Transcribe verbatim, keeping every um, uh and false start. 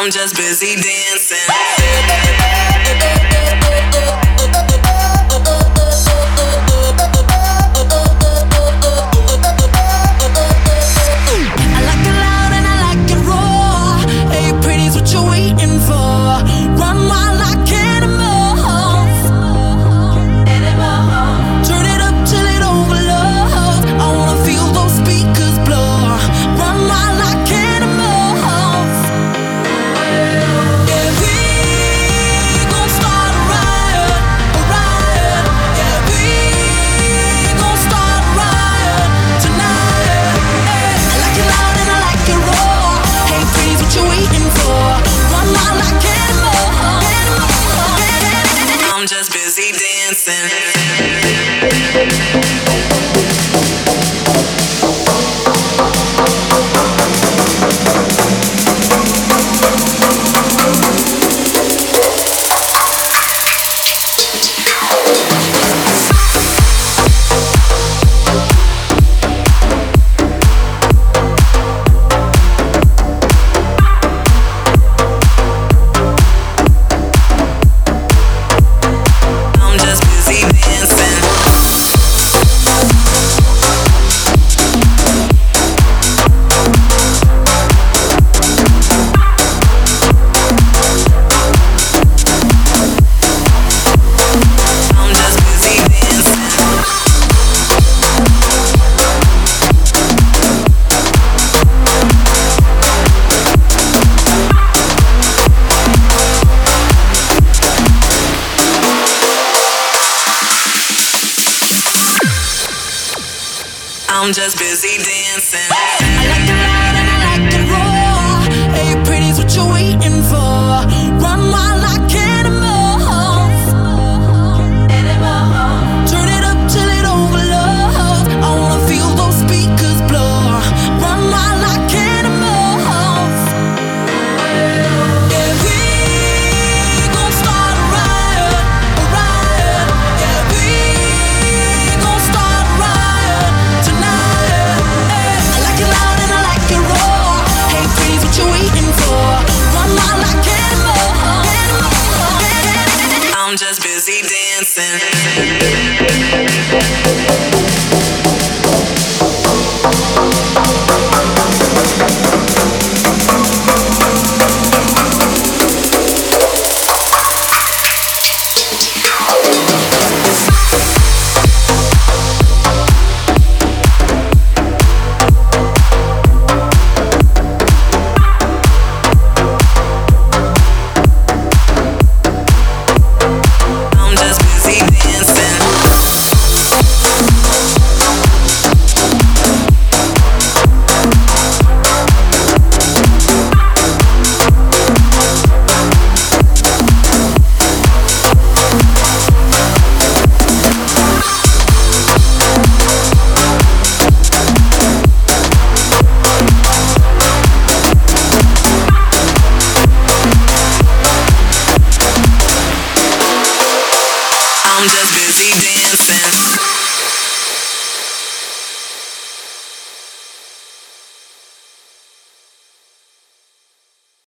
I'm just busy dancing. I'm just busy dancing. I'm just busy dancing. I like it loud and I like it raw. Hey, pretty's what you're waiting for. Run wild like animals. Turn it up till it overloads. I wanna feel those speakers blow. Run wild like animals. Yeah, we gon' start a riot, a riot. Yeah, we gon' start a riot tonight. I like it loud and I like it raw. Hey, pretty's what you're waiting for. Run wild like animals. I'm just busy dancing. I'm just busy dancing.